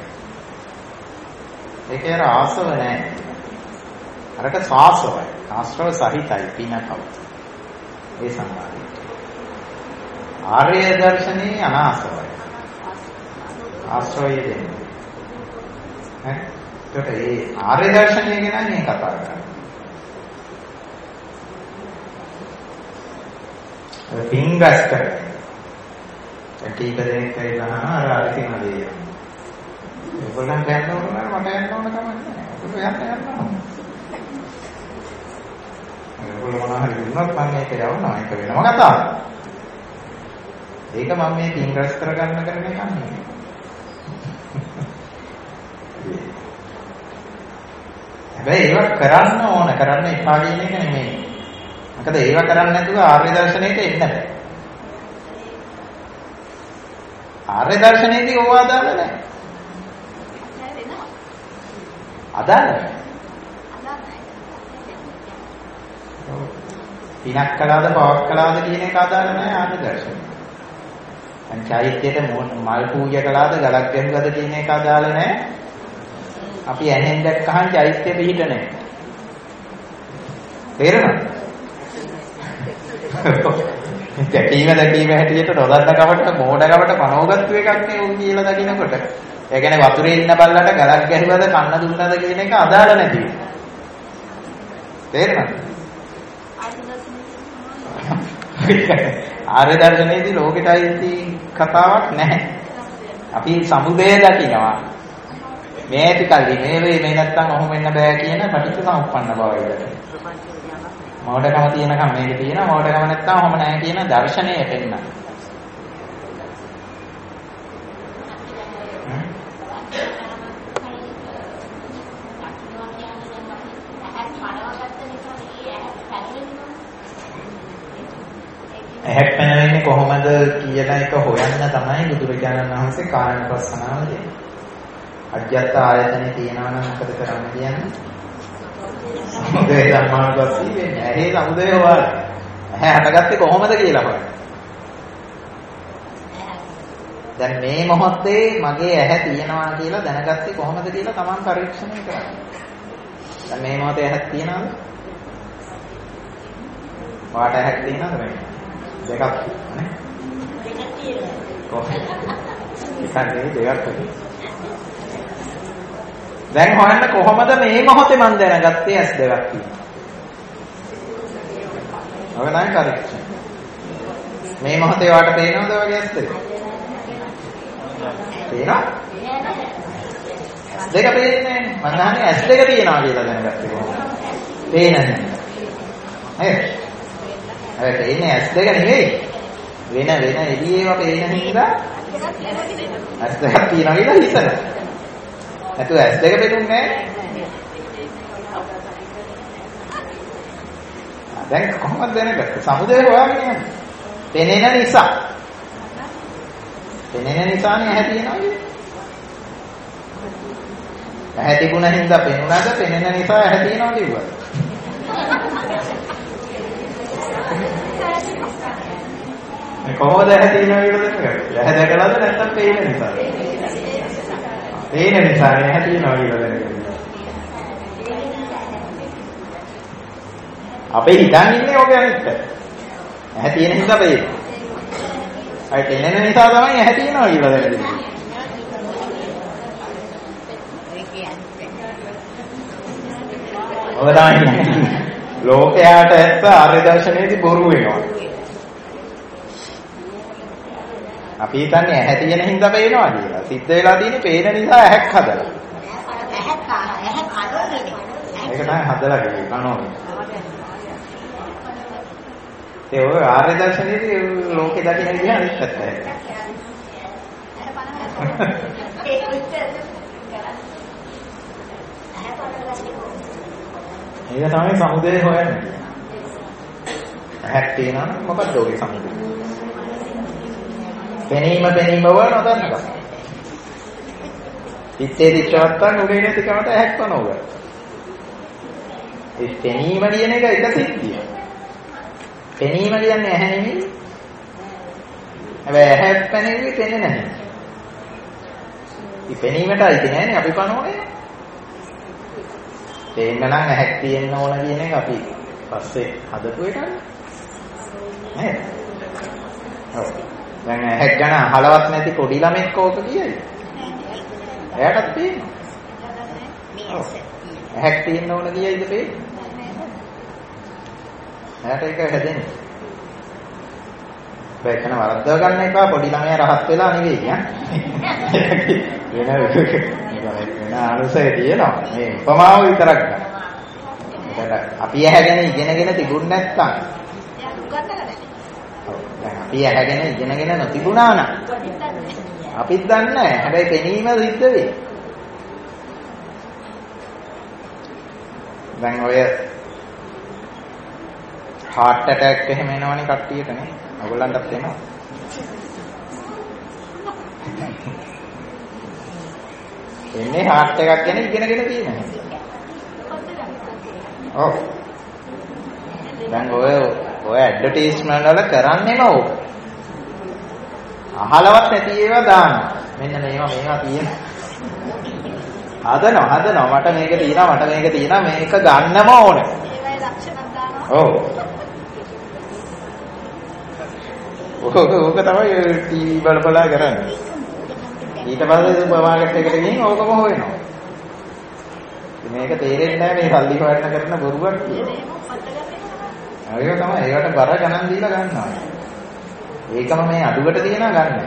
A: ඒකේ ආසව නැහැ. අරක සාසවයි. ආශ්‍රව සහිතයි පිනකව. ඒ සම්මාදිට්ඨිය. ආර්ය දර්ශනේ අනාසවයි. ආශ්‍රවය දෙන්නේ. ඈ ඒකට ඒ ආර්ය දර්ශනය ගැන මේ කතා කරන්නේ. පින්ගස් කරන්නේ. ටීක දෙකයි ගහන අර අරිතින දේ. ඒගොල්ලන් කියන්න ඕන නම් මට යන්න ඕන කමක් නැහැ. ඒක යන්න යන්න ඕන. ඒගොල්ලෝ මොනවා හරි වුණත් මම මේක යවනවා. ඒක වෙනම කතාවක්. ඒක මම මේ පින්ගස් කරගන්න කරන එකක් නෙවෙයි. හැබැයි ඒවා කරන්න ඕන කරන්න එපා කියන එක නෙමෙයි. මොකද ඒවා කරන්නේ නැතුව ආර්ය දර්ශනයට එන්න බෑ. ආර්ය දර්ශනයේදී ඕව අදාළ නැහැ. අදාළ නැහැ. පිනක් කළාද පවක් කළාද කියන එක අදාළ නැහැ ආර්ය දර්ශනය. දැන් චෛත්‍යයට මල් පූජා කළාද ගලක් ගැහුවද කියන එක අදාළ නැහැ. අපි ඇහෙන් දැක්කහන් චෛත්‍ය පිහිට නැහැ. තේරෙනවද? දැකීම දැකීම හැටියට නොදන්න කමට මෝඩකමට පනවගත්තු එකක් නේ උන් කියලා දකින්නකොට. ඒ කියන්නේ වතුරේ ඉන්න බල්ලට ගලක් ගැහුවද කන්න දුන්නද කියන එක අදාළ නැති. තේරෙනවද? ආර්ය දර්ශනයේදී ලෝකෙටයි කතාවක් නැහැ. අපි සමුදය දකිනවා. මේ ඇති කල්ලි මේ වේ මේ නැත්තම් ඔහොම වෙන්න බෑ කියන පටිච්චසමුප්පන්න බවයි. මෝඩකම තියෙනකම් මේක තියෙනවා මෝඩකම නැත්තම් ඔහොම නැහැ කියන දර්ශනය එන්න. ඇහැක් පැනවෙන්නේ කොහොමද කියන එක හොයන්න තමයි බුදුරජාණන් වහන්සේ කායනුපස්සනාව දෙන්නේ. අජ්ජත් ආයතනේ තියනවා නම් මොකද කරන්න කියන්නේ? සමුදය ධම්මානුපස්සී වෙන්නේ. ඇහි සමුදය හොයන්න. ඇහැ හටගත්තේ කොහොමද කියලා බලන්න. දැන් මේ මොහොතේ මගේ ඇහැ තියෙනවා කියලා දැනගත්තේ කොහොමද කියලා තමන් පරීක්ෂණය කරන්න. දැන් මේ මොහොතේ ඇහක් තියෙනවද? වාට ඇහක් තියෙනවද මේ? දෙකක් නේ? දෙකක් තියෙනවා. කොහොමද? එකක් දෙකක් දැන් හොයන්න කොහොමද මේ මොහොතේ මම දැනගත්තේ ඇස් දෙකක් තියෙනවා. ඔබ තමයි පරීක්ෂණ. මේ මොහොතේ වාට පේනවද වගේ ඇස් දෙක? පේනවා? ඇස් දෙක පේන්නේ නැහැ. මම දන්නේ ඇස් දෙක තියෙනවා කියලා දැනගත්තේ කොහොමද? පේන්නේ නැහැ. නේද? අර පේන්නේ ඇස් දෙක නෙවෙයි. වෙන වෙන එළියේව පේන හින්දා ඇස් දෙකක් තියෙනවා කියලා හිතනවා. නැතු ඇස් දෙක පෙනුන්නේ නැහැ. දැන් කොහොමද දැනගත්තේ? සමුදය හොයාගෙන යන්නේ. පෙනෙන නිසා. පෙනෙන නිසානේ ඇහැ තියෙනවා කියන්නේ. ඇහැ තිබුණ හින්දා පෙනුනද පෙනෙන නිසා ඇහැ තියෙනවා කිව්වා. කොහොමද ඇහැ තියෙනවා කියලා දැනගන්නේ? ඇහැ දැකලාද නැත්නම් පේන නිසාද? පේන නිසා ඇහැ තියෙනවා කියලා දැනගන්නේ. අපි හිතන් ඉන්නේ ඔක අනිත්. ඇහැ තියෙන හින්දා පේනවා. අය පෙනෙන නිසා තමයි ඇහැ තියෙනවා කියලා දැනගන්නේ. ඔය තමයි ලෝකයාට ඇත්ත ආර්ය දර්ශනයේදී බොරු වෙනවා. අපි හිතන්නේ ඇහැ තියෙන හින්දා පේනවා කියලා. සිද්ධ වෙලා තියෙන්නේ පේන නිසා ඇහැක් හදලා. ඇහැක් ඇහැක් හදන්නේ. ඒක තමයි හදලා කියන්නේ කනෝනේ. ඒ ඔය ආර්ය දර්ශනයේදී ලෝකේ දකින්න විදිහ අනිත් පැත්තයි. ඒක තමයි සමුදය හොයන්නේ. ඇහැක් තියෙනවා නම් මොකක්ද ඔගේ සමුදය? පෙනීම පෙනීම වල නොදන්නකම. ඉත්තේ දිච්චවත්තන් උඩේ නැතිකමට ඇහැක් වනෝගා. ඒ පෙනීම කියන එක එක සිද්ධිය. පෙනීම කියන්නේ ඇහැ නෙමෙයි. හැබැයි ඇහැ පැනෙන්නේ පෙනෙන්නේ නැහැ. මේ පෙනීමට අයිති නෑනේ අපි කනෝනේ. තේන්න නම් ඇහැක් තියෙන්න ඕන කියන එක අපි පස්සේ හදපු එකනේ. නේද? ඔව්. දැන් ඇහැක් ගැන අහලවත් නැති පොඩි ළමෙක් ඕක කියයි. එයාටත් පේනවා. ඇහැක් තියෙන්න ඕන කියයිද පේන්නේ? එයාට ඒක හැදෙන්නේ. බෑකන වරද්දව ගන්න එපා පොඩි ළමයා රහත් වෙලා නෙවෙයි ඈ. වෙන වෙන අනුසය තියෙනවා. මේ උපමාව විතරක් ගන්න. ඒකට අපි ඇහැගෙන ඉගෙනගෙන තිබුණ නැත්තම් දැන් අපි ඇහැගෙන ඉගෙනගෙන නොතිබුණා නම් අපිත් දන්නේ නැහැ. හැබැයි පෙනීම සිද්ධ වෙයි. දැන් ඔය heart attack එහෙම එනවනේ කට්ටියට නේ. ඔයගොල්ලන්ටත් එනවා. එන්නේ heart එකක් ගැන ඉගෙනගෙන තියෙනවා. ඔව්. දැන් ඔය ඔය ඇඩ්වර්ටයිස්මන්ට් වල කරන්නේම ඕක. අහලවත් නැති ඒවා දානවා. මෙන්න මේවා මේවා තියෙන. හදනවා හදනවා මට මේක තියෙනවා මට මේක තියෙනවා මේක ගන්නම ඕනේ.
C: ඒවයි ලක්ෂණක් දානවා.
A: ඔව්. ඔක ඔක තමයි ටීවී බල බලා කරන්නේ. ඊට පස්සේ සුපර් මාකට් එකට ගිහින් ඕකම හොයනවා. මේක තේරෙන්නේ නැහැ මේ සල්ලි හොයන්න කරන බොරුවක් කියලා. ඒක තමයි ඒකට බර ගණන් දීලා ගන්නවා. ඒකම මේ අඩුවට තියනවා ගන්න.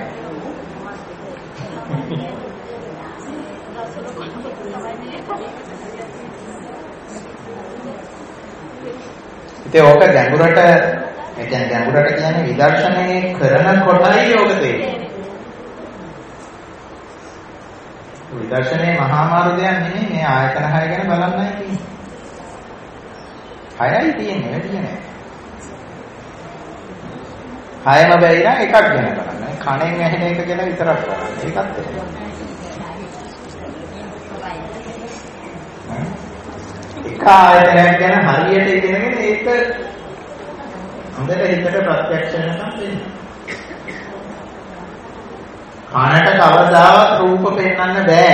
A: ඉතින් ඕක ගැඹුරට ඒ කියන්නේ ගැඹුරට කියන්නේ විදර්ශනය කරන කොටයි යෝග තේරෙන්නේ. විදර්ශනයේ මහා මාර්ගයක් නෙමෙයි මේ ආයතන හය ගැන බලන්නයි තියෙන්නේ. හයයි තියෙන්නේ වැඩි නෑ. හයම බැරි නම් එකක් ගැන බලන්න. කණෙන් ඇහෙන එක ගැන විතරක් බලන්න. ඒකත් එක ආයතනයක් ගැන හරියට ඉගෙනගෙන ඒක හොඳට හිතට ප්‍රත්‍යක්ෂ වෙනකම් වෙන්න. කනට කවදාවත් රූප පෙන්වන්න බෑ.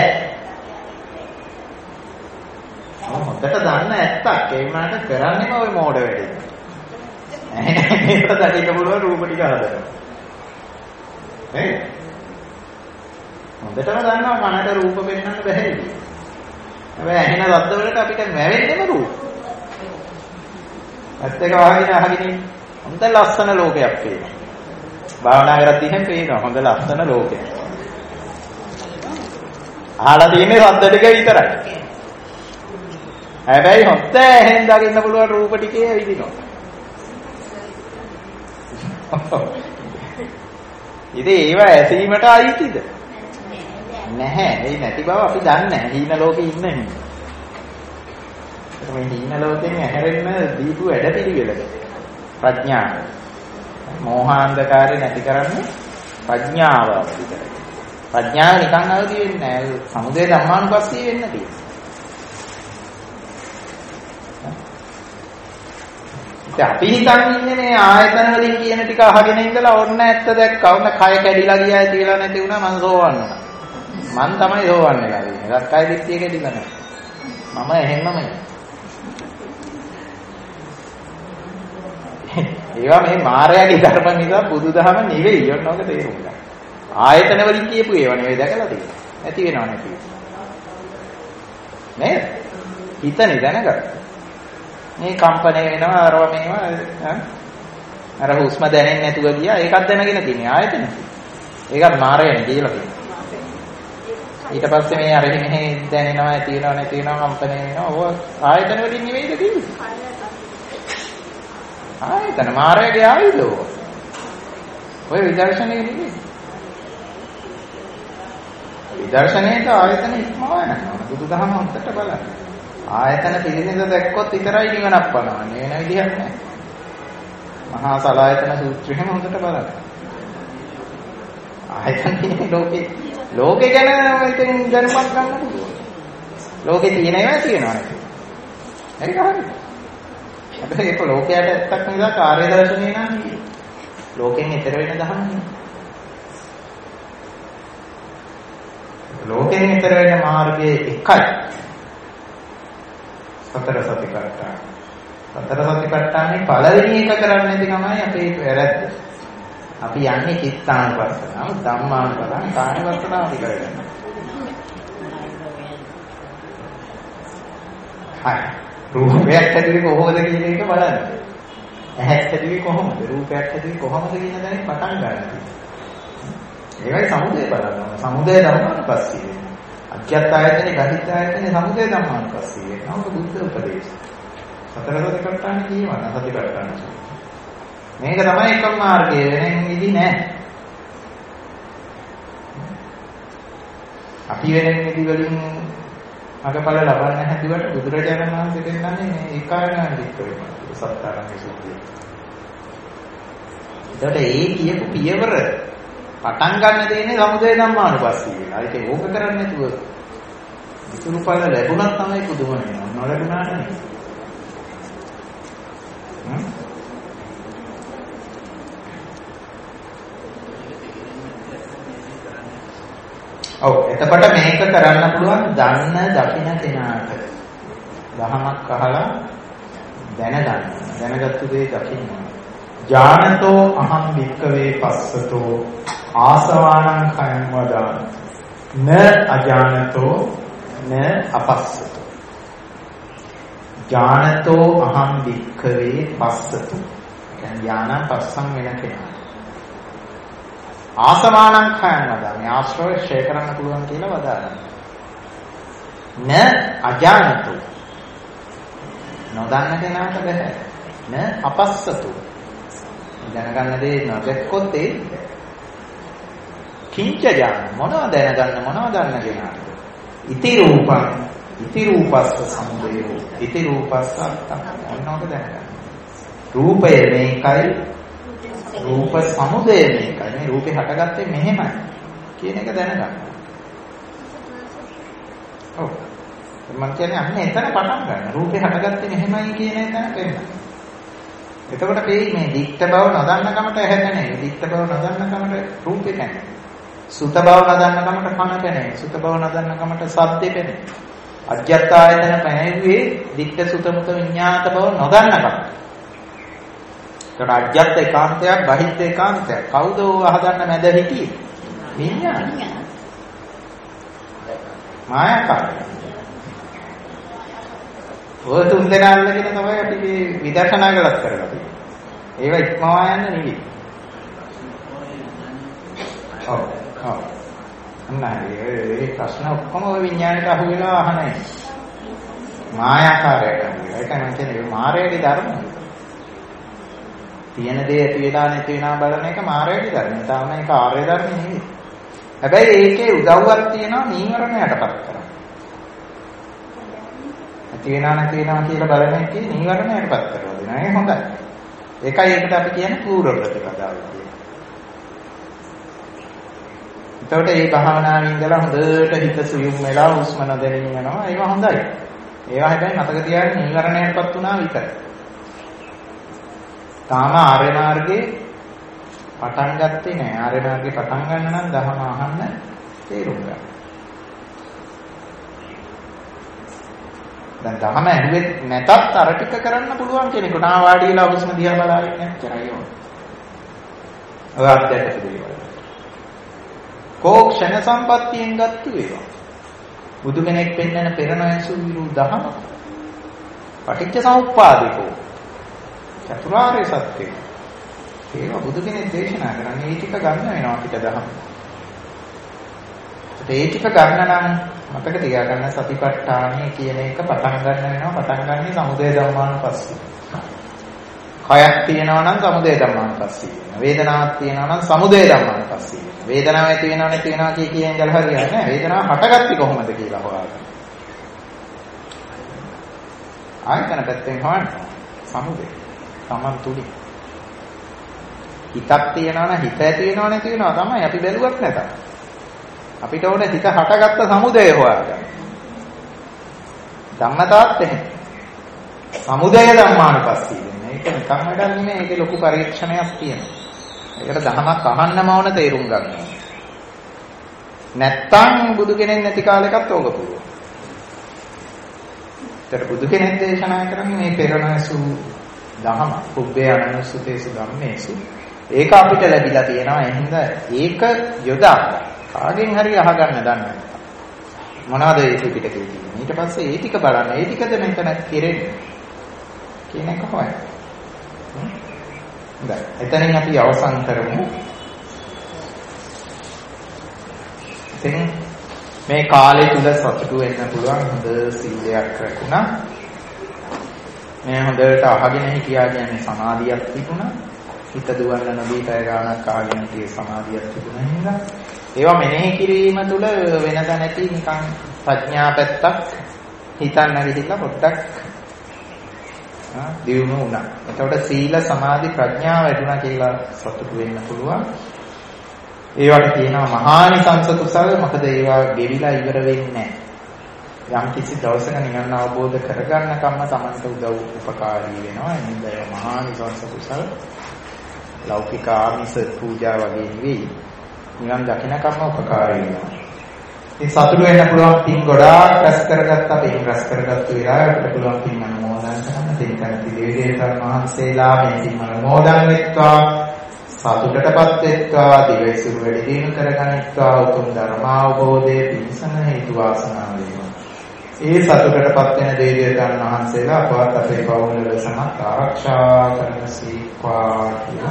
A: හොඳට දන්න ඇත්තක් ඒ වුණාට කරන්නේම ওই මෝඩ වැඩේ. මේකට දකින්න පුළුවන් රූප ටික හදනවා. නේ? හොඳටම දන්නවා කනට රූප පෙන්වන්න බෑ කියලා. හැබැයි ඇහෙන ශබ්ද වලට අපිට වැවෙන්නේම රූප. ඇත්ත එක වහගෙන අහගෙන හොඳ ලස්සන ලෝකයක් පේනවා. භාවනා කරද්දී එහෙම පේනවා හොඳ ලස්සන ලෝකයක්. අහලා තියෙන්නේ ශබ්ද ටික විතරයි. හැබැයි හොඳ ඇහෙන් දකින්න පුළුවන් රූප ටිකේ විදිනවා. ඉතින් ඒව ඇසීමට අයිතිද? නැහැ. ඒ නැති බව අපි දන්නේ නැහැ. හීන ලෝකේ ඉන්න හින්දා. මේ හීන ලෝකෙන් ඇහැරෙන්න දීපු වැඩපිළිවෙල ප්‍රඥාව. මෝහාන්ධකාරය නැති කරන්නේ ප්‍රඥාව අවදි කරගන්න. ප්‍රඥාව නිකන් අවදි වෙන්නේ නැහැ. සමුදය ධම්මානුපස්සී වෙන්න තියෙනවා. අපි හිතන්නේ ඉන්නේ මේ ආයතන වලින් කියන ටික අහගෙන ඉඳලා ඔන්න ඇත්ත දැක්කා. ඔන්න කය කැඩිලා ගියා කියලා නැති වුණා මං සෝවන් වුණා. මං තමයි සෝවන් වෙලා ඉන්නේ. ඒත් කය දිට්ඨිය කැඩිලා නැහැ. මම එහෙමමයි. ඒවා මේ මායාවේ ධර්ම නිසා බුදුදහම නෙවෙයි. ඔන්න ඔක තේරුම් ගන්න. ආයතන වලින් කියපු ඒවා නෙවෙයි දැකලා තියෙන්නේ. ඇති වෙනව නැති වෙනව. නේද? හිතනේ දැනගන්න. මේ කම්පණය වෙනවා අරව මේවා අර හුස්ම දැනෙන්නේ නැතුව ගියා ඒකත් දැනගෙන තියෙන්නේ ආයතන. ඒකත් මායයෙන් කියලා තියෙනවා. ඊට පස්සේ මේ අර මෙහෙ දැනෙනවා ඇති වෙනවා නැති වෙනවා කම්පණය වෙනවා ඔය ආයතන වලින් නෙවෙයිද තියෙන්නේ. ආයතන මායයේ ආයුධෝ. ඔය විදර්ශනයේ නෙවෙයි. විදර්ශනයේට ආයතන ඉක්මවා යනවා. බුදුදහම හොඳට බලන්න. ආයතන පිළිසිඳ දැක්කොත් විතරයි නිවනක් පනවන්නේ. වෙන විදිහක් නැහැ. මහා සලායතන සූත්‍රයෙන් හොඳට බලන්න. ආයතන කියන්නේ ලෝකේ ලෝකේ ගැන ඉතින් දැනුමක් ගන්න පුළුවන්. ලෝකේ තියෙන ඒවා තියෙනවා නේද? ඒක හරියි. හැබැයි ඒක ලෝකයට ඇත්තක් නිසා කාර්ය දර්ශනේ නම් ලෝකෙන් ඈතර වෙන දහම නෙවෙයි. ලෝකෙන් ඈතර වෙන මාර්ගයේ එකයි. සතර සතිපට්ඨාන. සතර සතිපට්ඨානේ පළවෙනි එක කරන්නේ නැති තමයි අපේ වැරද්ද. අපි යන්නේ චිත්තානුපස්සනාව, ධම්මානුපස්සනාව, කායවර්තනාව අපි කරගන්න. හරි. රූපයක් ඇතුලේ කොහොමද කියන එක බලන්න. ඇහක් ඇතුලේ කොහොමද? රූපයක් ඇතුලේ කොහොමද කියන දැනෙන් පටන් ගන්න. ඒකයි සමුදය බලන්න. සමුදය ධම්මානුපස්සී වෙනවා. අජ්ජත් ආයතනේ, ගහිත ආයතනේ සමුදය ධම්මානුපස්සී වෙනවා. ඒක බුද්ධ උපදේශය. සතර සතිපට්ඨාන කියවන සතිපට්ඨාන. මේක තමයි එකම මාර්ගය වෙන විදි නෑ. අපි වෙන විදි වලින් අගපල ලබන්න හැදුවට බුදුරජාණන් වහන්සේ දෙන්නන්නේ මේ ඒකායන විස්තරය. සත්‍තරංගේ සූත්‍රය. ඒකට ඒ කියපු පියවර පටන් ගන්න දෙන්නේ සමුදය ධම්මානුපස්සී වෙනවා. ඒක ඕක කරන්නේ නැතුව විසුරු පළ ලැබුණත් තමයි පුදුම වෙනවා. නොලැබුණාට නෙවෙයි. හ්ම් ඔව් එතකොට මේක කරන්න පුළුවන් දන්න දකින්න කෙනාට. දහමක් අහලා දැනගන්න. දැනගත්තු දේ දකින්න. ඥානතෝ අහං වික්කවේ පස්සතෝ ආසවානං khයං වදාන. න අඥානතෝ න අපස්සතෝ. ඥානතෝ අහං වික්කවේ පස්සතෝ. කියන්නේ ඥාන පස්සම් වෙන කෙනා. ආසවානං khයං වදාන. මේ ආශ්‍රය ෂේ කරන්න පුළුවන් කියලා වදාරනවා. න අඥානතෝ නොදන්න කෙනාට බෑ. න අපස්සතු දැනගන්න දේ නොදැක්කොත් ඒ කිංච ඥාන මොනවද දැනගන්න මොනවද දන්න කෙනාට. ඉති රූපං ඉති රූපස්ස සමුදයෝ ඉති රූපස්ස මොනවද දැනගන්න. රූපය මේකයි රූප සමුදය මේකයි. මේ රූපේ හටගත්තේ මෙහෙමයි කියන එක දැනගන්න. ඔව් මම කියන්නේ අන්න එතන පටන් ගන්න. රූපේ හටගත්තේ මෙහෙමයි කියන එක තේරෙනවා. එතකොට මේ මේ දික්ත බව නොදන්න කමට ඇහැට නැහැ. දික්ත බව නොදන්න කමට රූපේ නැහැ. සුත බව නොදන්න කමට කනට නැහැ. සුත බව නොදන්න කමට සද්දෙට නැහැ. අජ්ජත් ආයතන පැහැදුවේ දික්ත සුත මුත විඤ්ඤාත බව නොදන්න කමට. ඒකට අජ්ජත් ඒකාන්තයක් බහිද්ද ඒකාන්තයක්. කවුද අහගන්න මැද හිටියේ? විඤ්ඤාණ. මායාකාරය. ඔය තුන් දෙනා අල්ලගෙන තමයි අපි මේ විදර්ශනා කරලා කරලා තියෙන්නේ. ඒව ඉක්මවා යන්න නෙවෙයි. ඔව්. ඔව්. අන්නයි ඒ ප්‍රශ්න ඔක්කොම ඔය විඤ්ඤාණයට අහු වෙලා අහන්නේ. මායාකාරයට අහු වෙලා. ඒක නම් කියන්නේ මායාවේ ධර්මය. තියෙන දේ ඇති වෙලා නැති වෙනා බලන එක මායාවේ ධර්මය. තාම ඒක ආර්ය ධර්මය නෙවෙයි. හැබැයි ඒකේ උදව්වක් තියෙනවා නීවරණයටපත් කරන්න. ඇති වෙනා නැති වෙනා කියලා බලන එකේ නීවරණයටපත් කරනවා දෙනවා. ඒක හොඳයි. ඒකයි ඒකට අපි කියන්නේ පූර්ව ප්‍රතිපදාව කියලා. එතකොට මේ භාවනාවේ ඉඳලා හොඳට හිත සුයුම් වෙලා හුස්ම නොදැනීම යනවා. ඒක හොඳයි. ඒවා හැබැයි මතක තියාගන්න නීවරණයටපත් වුණා විතරයි. තාම ආර්ය මාර්ගේ පටන් ගත්තේ නෑ. ආර්ය මාර්ගේ පටන් ගන්න නම් ධර්ම අහන්න තේරුම් ගන්න. දැන් ධර්ම ඇහුවෙත් නැතත් අර ටික කරන්න පුළුවන් කෙනෙකුට ආ වාඩිලා හුස්ම දිහා බලාගෙන නැච්චරයි ඕන. ඔය අධ්‍යයනක දේවල්. කෝක්ෂණ සම්පත්තියෙන් ගත්තු ඒවා. බුදු කෙනෙක් පෙන්වන පෙරණැසු විරු දහම. පටිච්ච සමුප්පාදිකෝ. චතුරාර්ය සත්‍යය. ඒක බුදු කෙනෙක් දේශනා කරන්නේ ඒ ටික ගන්න වෙනවා අපිට දහම. ඒ ටික ගන්න නම් මතක තියාගන්න සතිපට්ඨානය කියන එක පටන් ගන්න වෙනවා. පටන් ගන්නේ සමුදය ධම්මානුපස්සී. කයක් තියෙනවා නම් සමුදය ධම්මානුපස්සී වෙනවා. වේදනාවක් තියෙනවා නම් සමුදය ධම්මානුපස්සී වෙනවා. වේදනාව ඇති වෙනව නැති වෙනවා කිය කිය ඉඳලා හරියන්නේ නැහැ. වේදනාව හටගත්තේ කොහොමද කියලා හොයාගන්න. ආයතන පැත්තෙන් හොයන්න. සමුදය තමන් තුලි. හිතක් තියෙනවා නම් හිත ඇති වෙනව නැති වෙනව තමයි අපි බැලුවත් නැතත්. අපිට ඕනේ හිත හටගත්ත සමුදය හොයාගන්න. ධම්මතාවත් එහෙම. සමුදය ධම්මානුපස්සී වෙන්නේ. ඒක නිකම් වැඩක් නෙමෙයි. ඒකේ ලොකු පරීක්ෂණයක් තියෙනවා. ඒකට දහමක් අහන්නම ඕන තේරුම් ගන්න ඕනේ. නැත්තම් බුදු කෙනෙක් නැති කාලෙකත් ඕක පුළුවන්. ඒතර බුදු කෙනෙක් දේශනා කරන්නේ මේ පෙරණැසු දහම. පුබ්බේ අනනුසුතේසු ධම්මේසු. ඒක අපිට ලැබිලා තියෙනවා. එහෙනම් ඒක යොදා කාගෙන් හරි අහගන්න දන්න. මොනවද ඒ ටිකේ තියෙන්නේ? ඊට පස්සේ ඒ ටික බලන්න. ඒ ටිකද මෙතන කෙරෙන්නේ කියන එක හොයන්න. හොඳයි. එතනින් අපි අවසන් කරමු. ඉතින් මේ කාලය තුල සතුටු වෙන්න පුළුවන් හොඳ සීලයක් රැකුණා. මේ හොඳට අහගෙන හිටියා කියන්නේ සමාධියක් තිබුණා. හිත දුවන්න නොදී පැය ගාණක් අහගෙන හිටියේ සමාධියක් තිබුණා හින්දා. ඒවා මෙනෙහි කිරීම තුළ වෙනද නැති නිකන් ප්‍රඥා පැත්තක් හිතන්න ගිහිල්ලා පොඩ්ඩක් දියුණු වුණා. එතකොට සීල සමාධි ප්‍රඥා වැඩුණා කියලා සතුටු වෙන්න පුළුවන්. ඒවට කියනවා මහානිසංස කුසල. මොකද ඒවා ගෙවිලා ඉවර වෙන්නේ නැහැ. යම් කිසි දවසක නිවන් අවබෝධ කරගන්න කම්ම තමන්ට උදව් උපකාරී වෙනවා. එහෙනම් ඒවා මහානිසංස කුසල. ලෞකික ආමිස පූජා වගේ නෙවෙයි. නිවන් දකින්න කම්ම උපකාරී වෙනවා. ඉතින් සතුටු වෙන්න පුළුවන් පින් ගොඩාක් රැස් කරගත්තා. පින් රැස් කරගත්තු විලායට පුළුවන් පින් අනුමෝදන් කරන්න. ඉතින් කැමති දෙවියන් වහන්සේලා මේ පින් අනුමෝදන් වෙත්වා. සතුටටපත් වෙත්වා. දිවයිසුරු වැඩි දියුණු කරගනිත්වා. උතුම් ධර්ම අවබෝධයේ පිණසම හේතු වාසනා වේවා. ඒ සතුටටපත් වෙන දෙවියන් වහන්සේලා අපවත් අපේ පවුල සමත් ආරක්ෂා කරනසීක්වා කියලා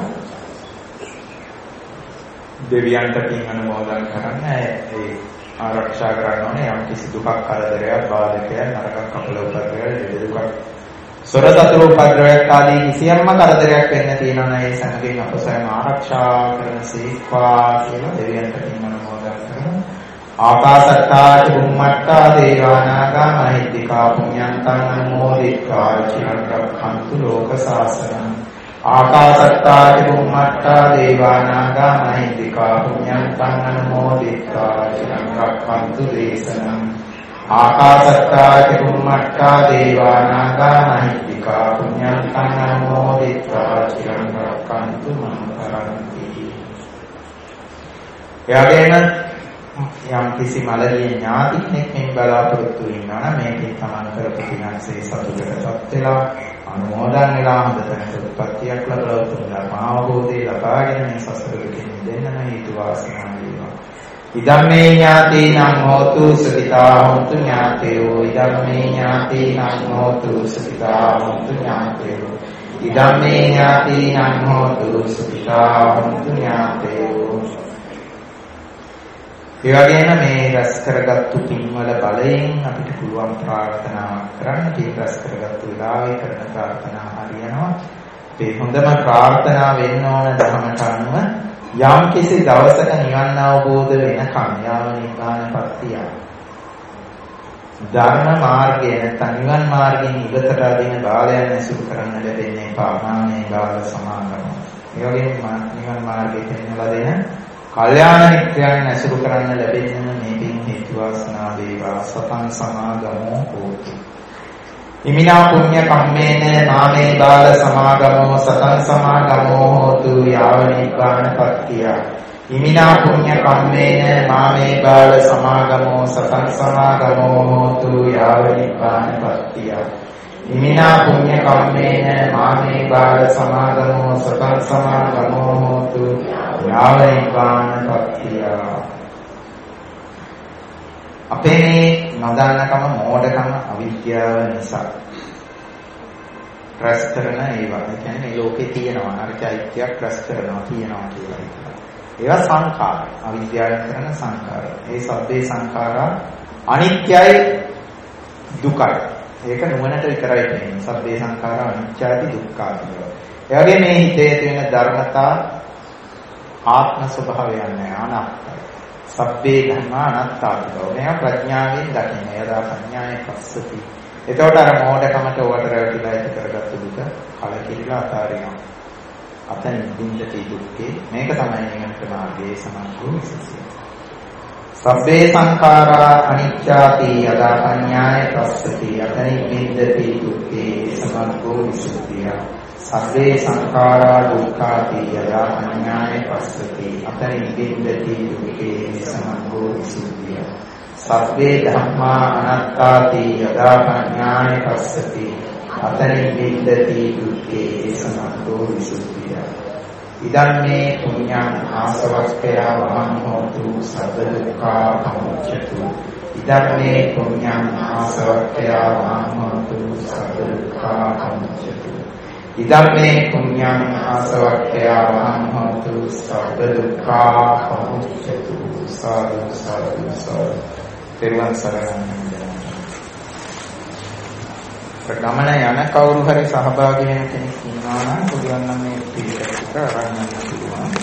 A: දෙවියන්ට පින් අනුමෝදන් කරන්න. ඒ ආරක්ෂා කරන්න ඕනේ යම් කිසි දුකක් කරදරයක් බාධකයක් නරකක් කපල උපද්‍රවයක් දෙද දුකක් සොරසතුරු උපද්‍රවයක් ආදී කිසියම්ම කරදරයක් වෙන්න තියෙනවා නම් ඒ සමගින් අපසයන් ආරක්ෂා කරන සීක්වා කියලා දෙවියන්ට පින් අනුමෝදන් කරමු. ආකාශත්තා චුම්මත්තා දේවානාගා මහිද්దికා පුඤ්ඤන්තං අනුමෝදිත්වා චිරං රක්ඛන්තු ලෝක සාසනං. ආකාශත්තා චුම්මත්තා දේවානාගා මහිද්దికා පුඤ්ඤන්තං අනුමෝදිත්වා චිරං රක්ඛන්තු දේශනං. ආකාශත්තා චුම්මත්තා දේවානාගා මහිද්దికා පුඤ්ඤන්තං අනුමෝදිත්වා චිරං රක්ඛන්තු මං කරන්ති. එයාගෙන යම් කිසි මලදී ඥාති කෙනෙක් මෙන් බලාපොරොත්තු වෙනවා නම් මේකේ තමන් කරපු පිනන්සේ සතුටටපත් වෙලා අනුමෝදන් වෙලා හොඳට උත්පත්තියක් ලැබලා උතුම් ධර්ම අවබෝධය ලබාගෙන මේ සසර දුකින් මිදෙන්නම හේතු වාසනා වේවා. ඉදම්මේ ඥාතීනං හෝතු සුඛිතා හොන්තු ඥාතයෝ. ඉදම්මේ ඥාතීනං හෝතු සුඛිතා හොන්තු ඥාතයෝ. ඉදම්මේ ඥාතීනං හෝතු සුඛිතා හොන්තු ඥාතයෝ. ඒ වගේම මේ රැස් කරගත්තු පින්වල බලයෙන් අපිට පුළුවන් ප්‍රාර්ථනාවක් කරන්න. මේ රැස් කරගත්තු වෙලාවේ කරන ප්‍රාර්ථනා හරියනවා. මේ හොඳම ප්‍රාර්ථනා වෙන්න ඕන ධර්මයට අනුව යම් කිසි දවසක නිවන් අවබෝධ වෙනකම් යාම නිර්වාණපත්තිය. ධර්ම මාර්ගය නැත්නම් නිවන් මාර්ගයෙන් ඉවතට අදින බාලයන් ඇසුරු කරන්න ලැබෙන්නේ පාමානේ බාල සමාගම. ඒ වගේම නිවන් මාර්ගයේ පෙන්වලා දෙන කල්යාණ මිත්‍රයන් ඇසුරු කරන්න ලැබෙන්නම මේ පින් හේතු වාසනා වේවා. සතං සමාගමෝ හෝතු. ඉමිනා පුඤ්ඤ කම්මේන නාමේ බාල සමාගමෝ සතං සමාගමෝ හෝතු යාව නිබ්බානපත්තිය. ඉමිනා පුඤ්ඤ කම්මේන නාමේ බාල සමාගමෝ සතං සමාගමෝ හෝතු යාව නිබ්බානපත්තිය. ඉමිනා පුඤ්ඤ කම්මේන මාමේ බාල සමාගමෝ සතං සමාගමෝ හෝතු යාව නිබ්බානපත්තිය. අපේ මේ නොදන්නකම මෝඩකම අවිද්‍යාව නිසා රැස් කරන ඒවා. ඒ කියන්නේ මේ ලෝකේ තියෙනවා අර චෛත්‍යයක් රැස් කරනවා තියෙනවා කියලා හිතනවා. ඒවා සංඛාර. අවිද්‍යාවෙන් කරන සංඛාර. ඒ සබ්බේ සංඛාරා අනිත්‍යයි දුකයි. ඒක නුවණට විතරයි කියන්නේ. සබ්බේ සංඛාරා අනිත්‍යයි දුක්ඛයි. ඒ වගේ මේ හිතේ තියෙන ධර්මතා ආත්ම ස්වභාවයන් නෑ අනාත්මයි. සබ්බේ ධම්මා අනාත්තාවෝ. මේවා ප්‍රඥාවෙන් දකින්න. යදා ප්‍රඥාවේ පස්සති. එතකොට අර මෝඩකමට ඔකට රැවටිලා ඉත කරගත්තු දුක කලකිරිලා අතාරිනවා. අතන බින්දති දුක්ඛේ. මේක තමයි නිවනට මාර්ගයේ සමග්ගෝ විශේෂය. සබ්බේ සංඛාරා අනිච්චාති යදා පඤ්ඤාය පස්සති. අතන බින්දති දුක්ඛේ සමග්ගෝ විශේෂය. සබ්බේ සංඛාරා දුක්ඛාති යදා පඤ්ඤාය පස්සති. අතන බින්දති දුක්ඛේ සමග්ගෝ විශේෂය. සබ්බේ ධම්මා අනාත්තාති යදා පඤ්ඤාය පස්සති. අතන බින්දති දුක්ඛේ සමග්ගෝ විශේෂය. ඉදම්මේ පුඤ්ඤං ආසවක්ඛය වහං හෝතු සබ්බ දුක්ඛා පමුච්ඡතු. ඉදම්මේ පුඤ්ඤං ආසවක්ඛය වහං හෝතු සබ්බ දුක්ඛා පමුච්ඡතු. ඉදම්මේ පුඤ්ඤං ආසවක්ඛය වහං හෝතු සබ්බ දුක්ඛා පමුච්ඡතු. සාදු සාදු සාදු. පෙරවන් සරණං. ගමන යන කවුරු හරි සහභාගී වෙන කෙනෙක් ඉන්නවා නම් පුළුවන් නම් මේ පිළිවෙලට අරන් යන්න පුළුවන්.